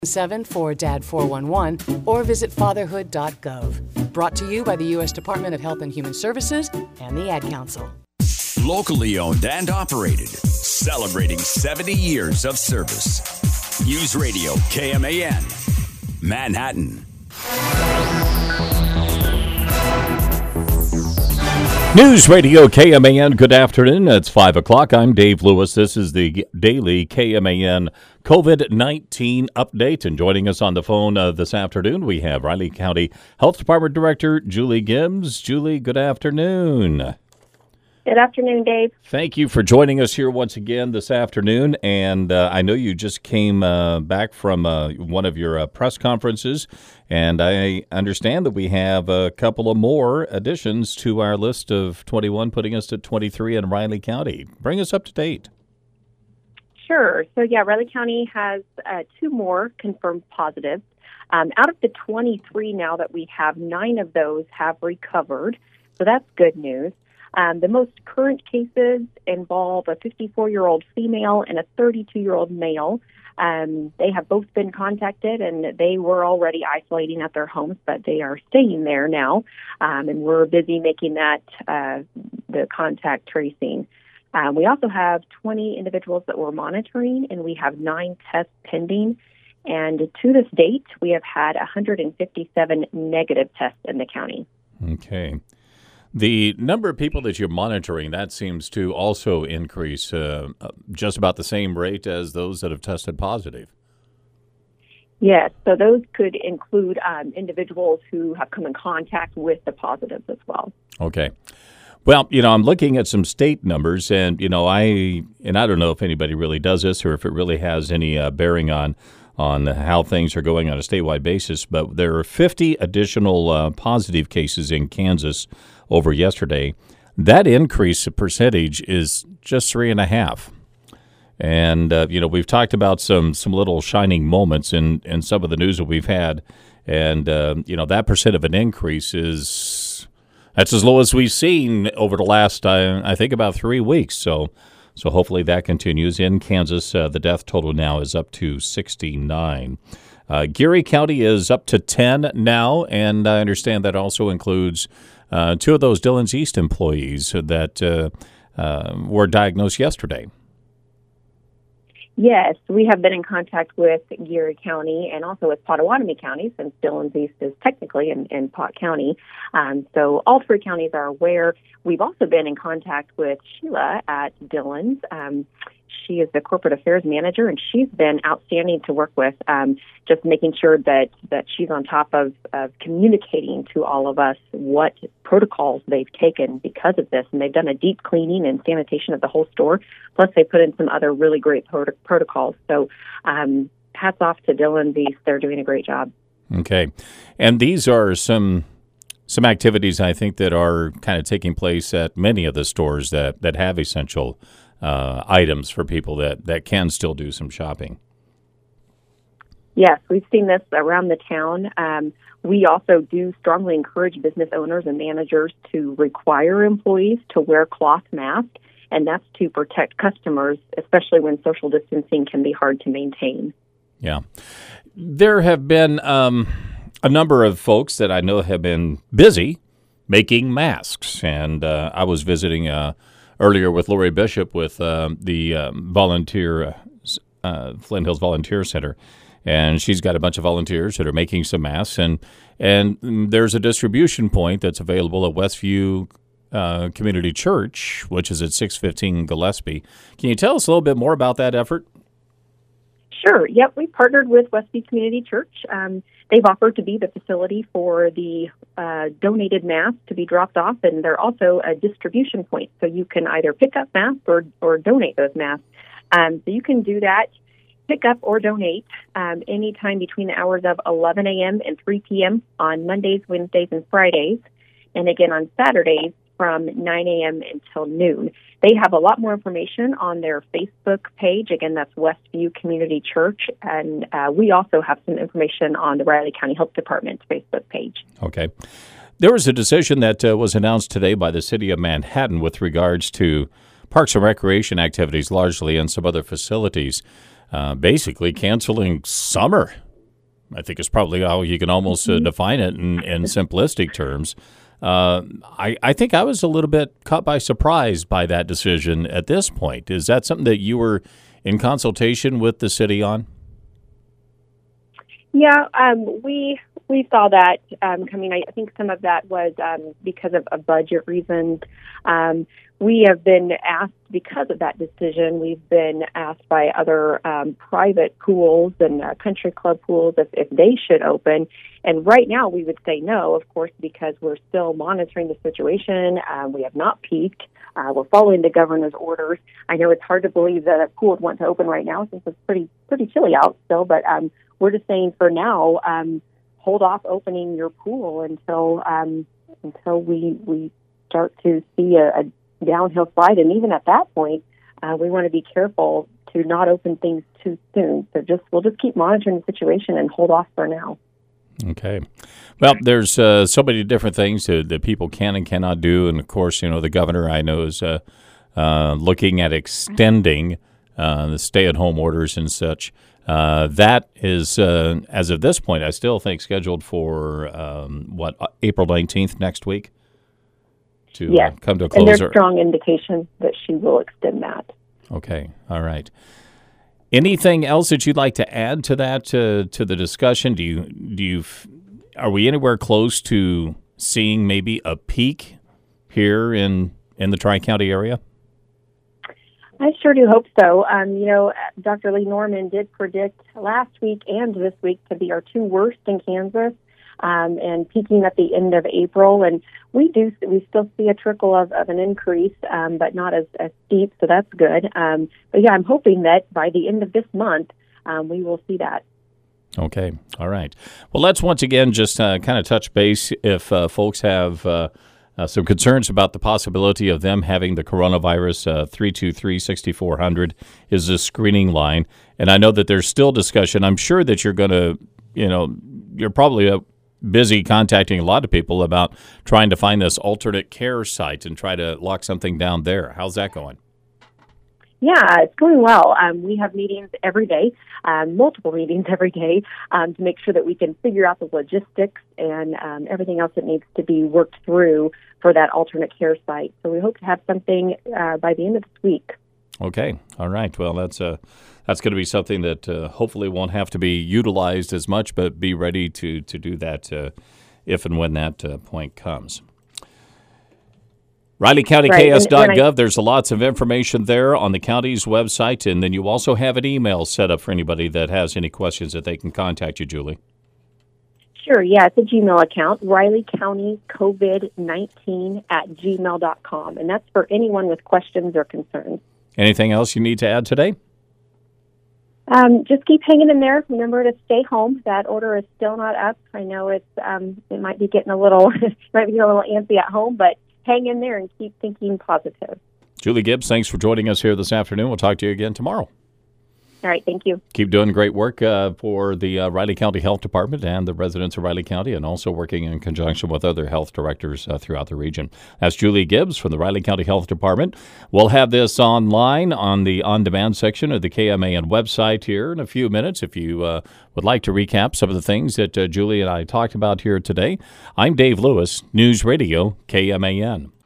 7 411 or visit fatherhood.gov. Brought to you by the U.S. Department of Health and Human Services and the Ad Council. Locally owned and operated, celebrating 70 years of service. News Radio KMAN, Manhattan. News Radio KMAN, good afternoon. It's 5 o'clock. I'm Dave Lewis. This is the daily KMAN COVID-19 update. And joining us on the phone this afternoon, we have Riley County Health Department Director Julie Gibbs. Julie, good afternoon. Good afternoon, Dave. Thank you for joining us here once again this afternoon. And I know you just came back from one of your press conferences, and I understand that we have a couple of more additions to our list of 21, putting us at 23 in Riley County. Bring us up to date. Sure. So, Riley County has 2 more confirmed positives. Out of the 23 now that we have, 9 of those have recovered. So that's good news. The most current cases involve a 54-year-old female and a 32-year-old male. They have both been contacted, and they were already isolating at their homes, but they are staying there now, and we're busy making that the contact tracing. We also have 20 individuals that we're monitoring, and we have 9 tests pending. And to this date, we have had 157 negative tests in the county. Okay. The number of people that you're monitoring, that seems to also increase just about the same rate as those that have tested positive. Yes, so those could include individuals who have come in contact with the positives as well. Okay. Well, I'm looking at some state numbers, and, I don't know if anybody really does this or if it really has any bearing on how things are going on a statewide basis, but there are 50 additional positive cases in Kansas over yesterday. That increase percentage is just 3.5%. And, we've talked about some little shining moments in some of the news that we've had. And, that percent of an increase that's as low as we've seen over the last, I think, about 3 weeks. So hopefully that continues. In Kansas, the death total now is up to 69. Geary County is up to 10 now, and I understand that also includes 2 of those Dillon's East employees that were diagnosed yesterday. Yes, we have been in contact with Geary County and also with Pottawatomie County, since Dillon's East is technically in Pot County. So all 3 counties are aware. We've also been in contact with Sheila at Dillon's. She is the corporate affairs manager, and she's been outstanding to work with, just making sure that she's on top of communicating to all of us what protocols they've taken because of this. And they've done a deep cleaning and sanitation of the whole store. Plus, they put in some other really great protocols. So hats off to Dillon's East. They're doing a great job. Okay. And these are some activities, I think, that are kind of taking place at many of the stores that have essential items for people that can still do some shopping. Yes, we've seen this around the town. We also do strongly encourage business owners and managers to require employees to wear cloth masks, and that's to protect customers, especially when social distancing can be hard to maintain. Yeah. There have been a number of folks that I know have been busy making masks, and I was visiting earlier with Lori Bishop with the volunteer Flint Hills Volunteer Center, and she's got a bunch of volunteers that are making some masks, and there's a distribution point that's available at Westview Community Church, which is at 615 Gillespie. Can you tell us a little bit more about that effort? Sure. Yep, we partnered with Westview Community Church. They've offered to be the facility for the donated masks to be dropped off, and they're also a distribution point, so you can either pick up masks or donate those masks. So you can do that, pick up or donate anytime between the hours of 11 a.m. and 3 p.m. on Mondays, Wednesdays, and Fridays, and again on Saturdays from 9 a.m. until noon. They have a lot more information on their Facebook page. Again, that's Westview Community Church. And we also have some information on the Riley County Health Department's Facebook page. Okay. There was a decision that was announced today by the city of Manhattan with regards to parks and recreation activities largely and some other facilities, basically canceling summer I think is probably how you can almost define it in simplistic terms. I think I was a little bit caught by surprise by that decision at this point. Is that something that you were in consultation with the city on? Yeah, we saw that coming. I think some of that was because of budget reasons. We have been asked, because of that decision, we've been asked by other private pools and country club pools if they should open. And right now we would say no, of course, because we're still monitoring the situation. We have not peaked. We're following the governor's orders. I know it's hard to believe that a pool would want to open right now since it's pretty chilly out still, but we're just saying for now, hold off opening your pool until we start to see a downhill slide. And even at that point, we want to be careful to not open things too soon. So we'll just keep monitoring the situation and hold off for now. Okay. Well, there's so many different things that people can and cannot do. And, of course, the governor, I know, is looking at extending the stay-at-home orders and such. That is, as of this point, I still think scheduled for, April 19th next week to come to a close. And there's strong indication that she will extend that. Okay. All right. Anything else that you'd like to add to that, to the discussion? Are we anywhere close to seeing maybe a peak here in the Tri-County area? I sure do hope so. Dr. Lee Norman did predict last week and this week to be our two worst in Kansas, and peaking at the end of April. And we still see a trickle of an increase, but not as steep, so that's good. But yeah, I'm hoping that by the end of this month, we will see that. Okay. All right. Well, let's once again just kind of touch base if folks have some concerns about the possibility of them having the coronavirus. 323-6400 is the screening line. And I know that there's still discussion. I'm sure that you're going to, you're probably busy contacting a lot of people about trying to find this alternate care site and try to lock something down there. How's that going? Yeah, it's going well. We have meetings every day, multiple meetings every day, to make sure that we can figure out the logistics and everything else that needs to be worked through for that alternate care site. So we hope to have something by the end of this week. Okay. All right. Well, that's going to be something that hopefully won't have to be utilized as much, but be ready to do that if and when that point comes. RileyCountyKS.gov, there's lots of information there on the county's website, and then you also have an email set up for anybody that has any questions that they can contact you, Julie. Sure, yeah, it's a Gmail account, RileyCountyCovid19@gmail.com, and that's for anyone with questions or concerns. Anything else you need to add today? Just keep hanging in there. Remember to stay home. That order is still not up. I know it might be getting a little antsy at home, but hang in there and keep thinking positive. Julie Gibbs, thanks for joining us here this afternoon. We'll talk to you again tomorrow. All right, thank you. Keep doing great work for the Riley County Health Department and the residents of Riley County, and also working in conjunction with other health directors throughout the region. That's Julie Gibbs from the Riley County Health Department. We'll have this online on the on-demand section of the KMAN website here in a few minutes. If you would like to recap some of the things that Julie and I talked about here today, I'm Dave Lewis, News Radio KMAN.